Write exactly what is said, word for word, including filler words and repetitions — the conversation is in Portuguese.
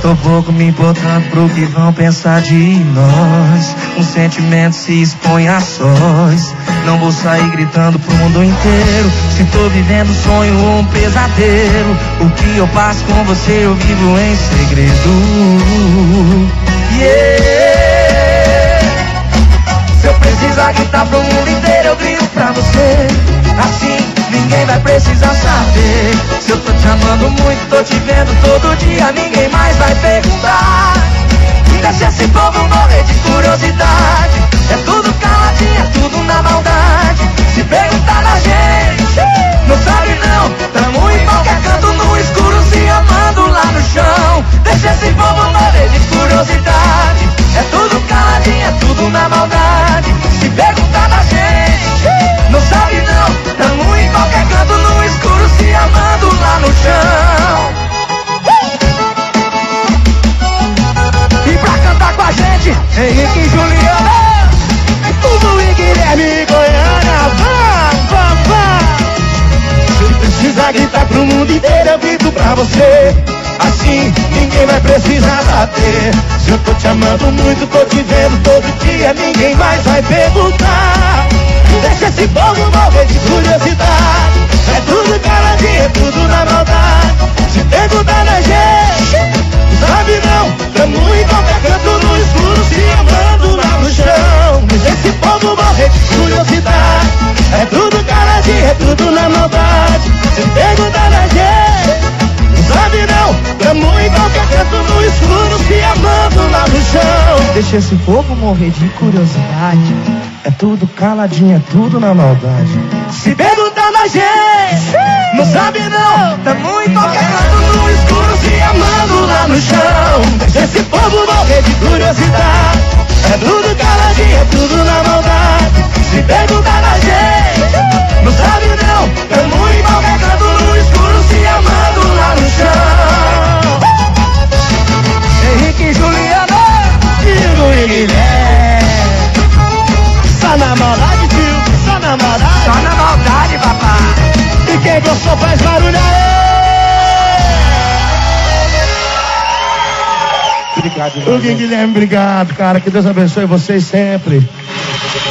Tô pouco me importando pro que vão pensar de nós. Um sentimento se expõe a sós. Não vou sair gritando pro mundo inteiro se tô vivendo um sonho ou um pesadelo. O que eu passo com você eu vivo em segredo. Yeah. Se eu precisar gritar pro mundo inteiro eu grito pra você. Assim ninguém vai precisar saber. Se eu tô te amando muito, tô te vendo todo dia, ninguém mais vai perguntar. Deixa esse povo morrer de curiosidade. É tudo caladinho, é tudo na maldade. Se perguntar da gente, não sabe não. Tamo em qualquer canto no escuro se amando lá no chão. Deixa esse povo morrer de curiosidade. É tudo caladinho, é tudo na maldade. Se perguntar da gente, não sabe não. Tamo em qualquer canto no escuro se amando lá no chão. E pra cantar com a gente, Henrique e Juliana, Tudo e Guilherme e Goiânia. Vamos, vamos, vamos. Se precisar gritar pro mundo inteiro eu grito pra você. Assim ninguém vai precisar saber. Se eu tô te amando muito, tô te vendo todo dia, ninguém mais vai perguntar. Deixa esse povo morrer de curiosidade. É tudo caladinho, é tudo na maldade. Se perguntar da gente, sabe não. Tamo em qualquer canto no escuro se amando lá no chão. Deixa esse povo morrer de curiosidade. É tudo caladinho, é tudo na maldade. Se perguntar da gente, sabe não. Tamo em qualquer canto no escuro se amando lá no chão. Deixa esse povo morrer de curiosidade. É tudo caladinho, é tudo na maldade. Se perguntar da gente, não sabe não. Tamo em qualquer canto no escuro se amando lá no chão. Deixa esse povo morrer de curiosidade. É tudo caladinho, é tudo na maldade. Se perguntar da gente, não sabe não. Tamo em qualquer canto no escuro se amando lá no chão. Henrique e Juliana, Diego e Guilherme. Só na maldade, tio, só na maldade. Só na maldade, papai. E quem gostou faz barulho aí. Obrigado, o Guilherme, obrigado, cara. Que Deus abençoe vocês sempre.